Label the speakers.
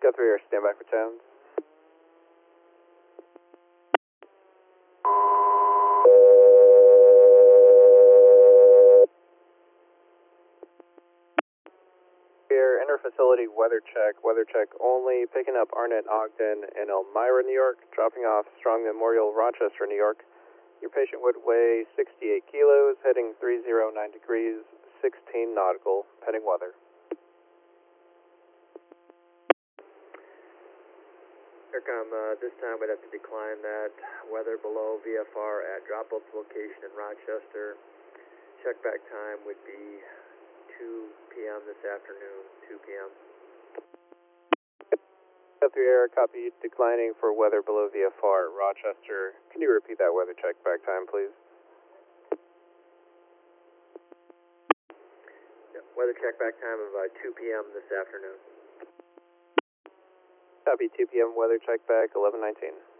Speaker 1: 3 Air, stand by for 10. Air, inter-facility weather check only, picking up Arnett Ogden in Elmira, New York, dropping off Strong Memorial, Rochester, New York. Your patient would weigh 68 kilos, heading 309 degrees, 16 nautical, pending weather.
Speaker 2: Aircom, this time we'd have to decline that. Weather below VFR at drop-off location in Rochester. Check back time would be 2 p.m. this afternoon, 2 p.m.
Speaker 1: 3 Air, copy, declining for weather below VFR at Rochester. Can you repeat that weather check back time, please?
Speaker 2: Yeah, weather check back time of 2 p.m. this afternoon.
Speaker 1: Copy, 2 p.m. weather check back, 11:19.